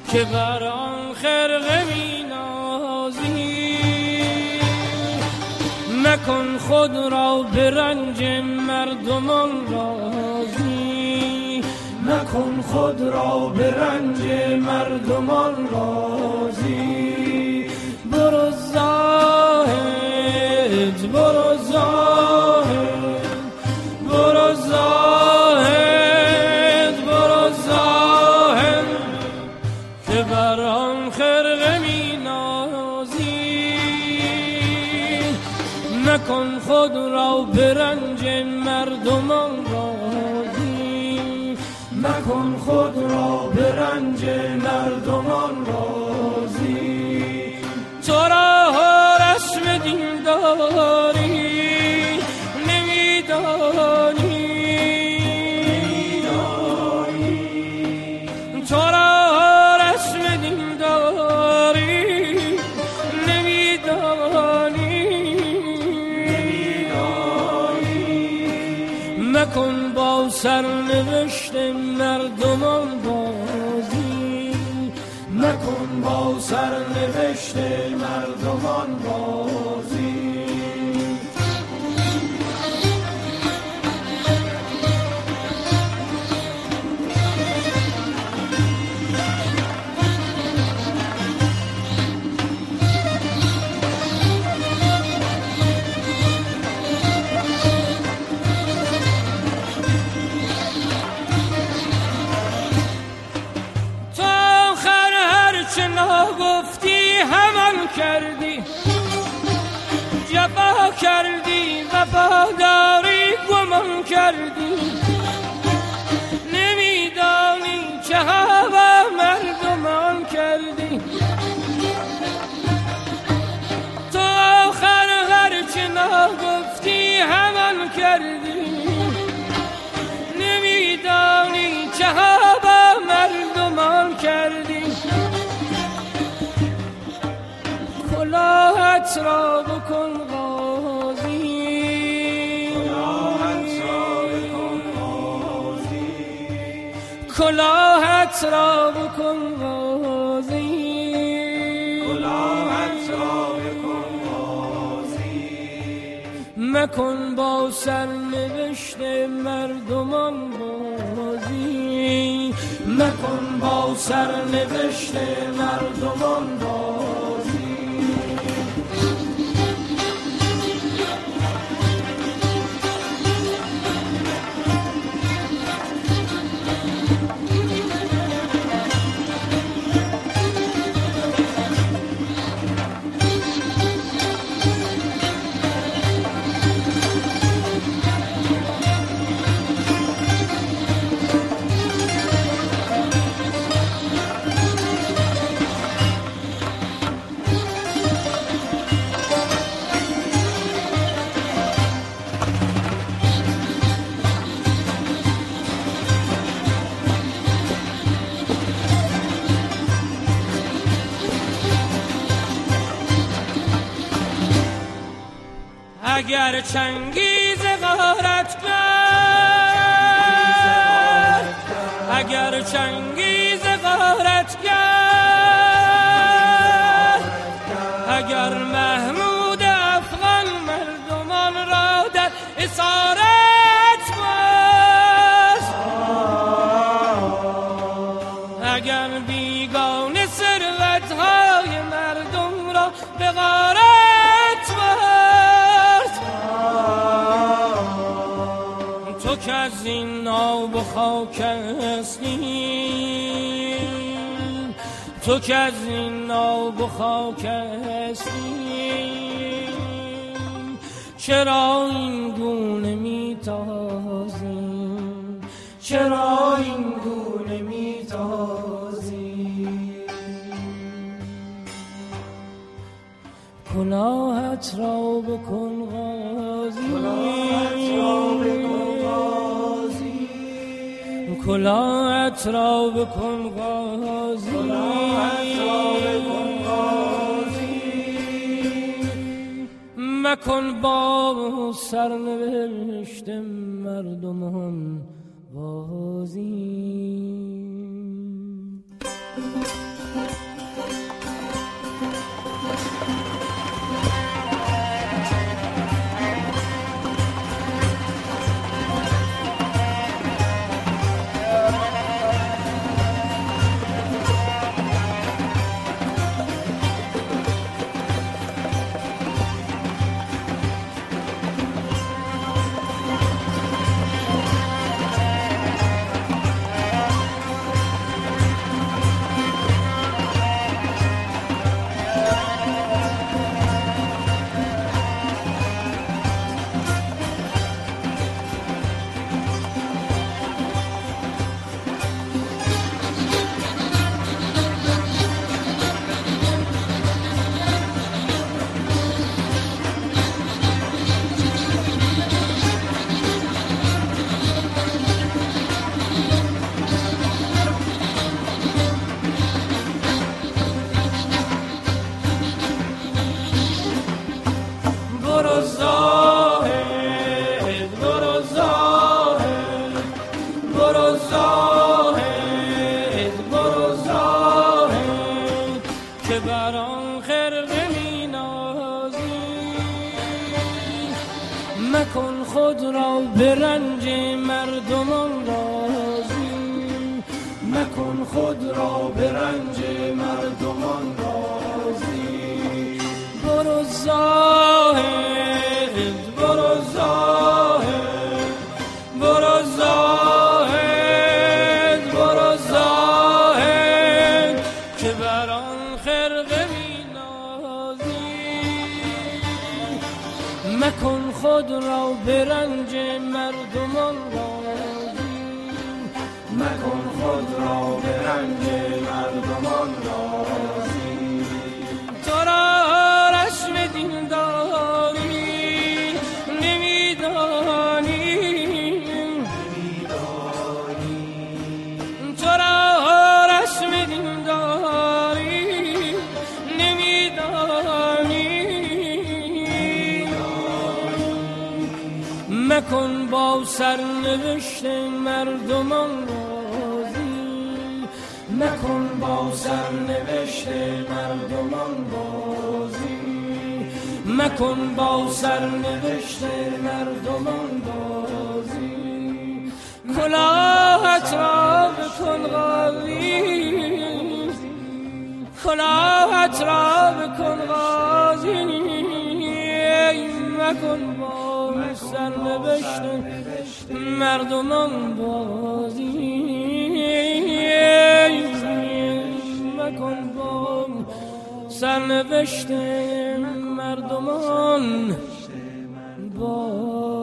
که بر آن خرقه می نازی. مکن خود را به رنج مردمان راضی، مکن خود را به رنج مردمان راضی. برو زاهد، برو زاهد، برو زاهد، برو زاهد، که بر آن خرقه می نازی. مکن خود را به رنج مردمان راضی، مکن خود را به رنج مردمان راضی. تو را رسم دین داری نمیدانی، تو را رسم دین داری نمیدانی. مکن با سرنوشت مردمان بازی، مکن با سرنوشت مردمان بازی. گفتی همان کردی، جفا کردی، وفاداری گمان کردی. نمیدانی چه هوا مردمان کردی. تو آخر هرچه نگفتی همان کردی. نمیدانی چه هوا مردمان کردی. کلاهت را بکن غازی، کلاهت را بکن غازی، کلاهت را بکن غازی. مکن با سرنوشت مردمان بازی، مکن با سرنوشت مردمان بازی. اگر چنگیز غارت کرد، اگر چنگیز غارت کرد، اگر محمود افغان مردمان را در اسارت برد، اگر بیگانه ثروت‌های مردم را به غارت که از این آب و خاک هستی، تو که از این آب و خاک هستی. چرا این گونه میتازی، چرا این گونه میتازی. کلاهت را بکن غازی، کلاهت را بکن غازی، کلاهت را بکن غازی، کلاهت را بکن غازی. مکن با سرنوشت مردمان بازی. بر آن خرقه می نازی. مکن خود را به رنج مردمان راضی، مکن خود را به رنج مردمان راضی. برو زاهد، برو زاهد، برو زاهد، برو زاهد که بر آن خرقه می نازی. مکن خود را به رنج مردمان راضی، مکن خود را به رنج مردمان راضی. تو را رسم دین داری نمیدانی، تو را رسم دین داری نمیدانی. مکن با سرنوشت مردمان راضی، مکن با سرنوشت مردمان راضی، مکن با سرنوشت مردمان راضی. کلاهت را بکن غازی، کلاهت را بکن غازی. مکن با سرنوشت مردمان بازی، مکن با سرنوشت مردمان بازی.